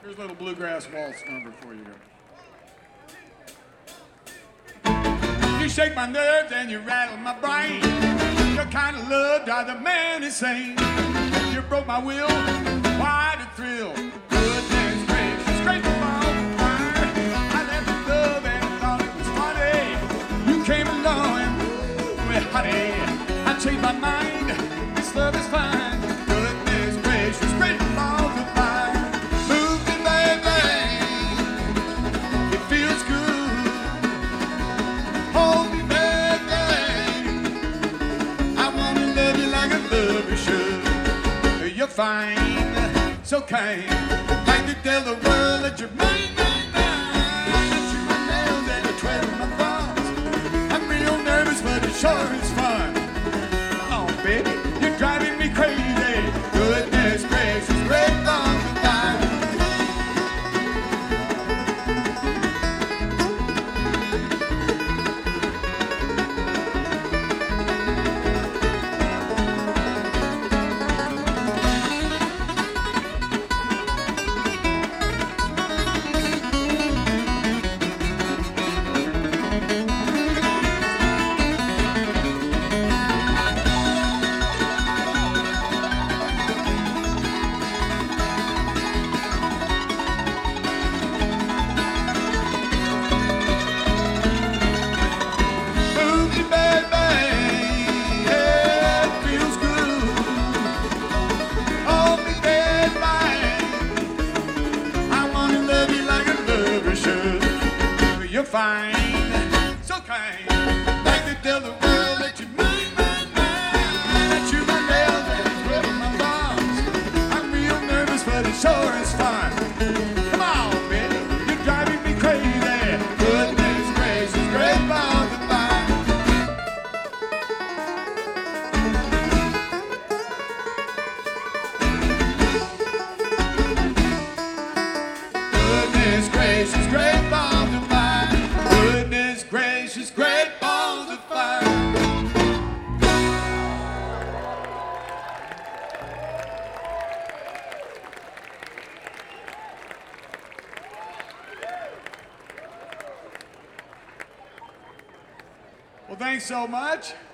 Here's a little bluegrass waltz number for you. You shake my nerves and you rattle my brain. Your kind of love drives a man insane. You broke my will, why the thrill? Goodness gracious, great bonfire. I left with love and I thought it was funny. You came along and, well, honey, I changed my mind. This love is fine. Goodness gracious, great balls of fire. Move me, baby. It feels good. Hold me, baby. I wanna love you like a lover should. You're fine, so kind, like to tell the world that you're mine, mine, mine. You chew my nails and you twiddle my thumbs. I'm real nervous, but it sure is fun. Oh, baby, you're driving me crazy. Goodness gracious, great balls of fire. You're fine, so kind, like to tell the world that you're mine, mine, mine. I chew my nails and twiddle my thumbs. I'm real nervous, but it sure is fun. Come on, baby, you're driving me crazy. Goodness gracious, great balls of fire. Goodness gracious, great balls of fire. Goodness gracious, great balls of fire. Well, thanks so much.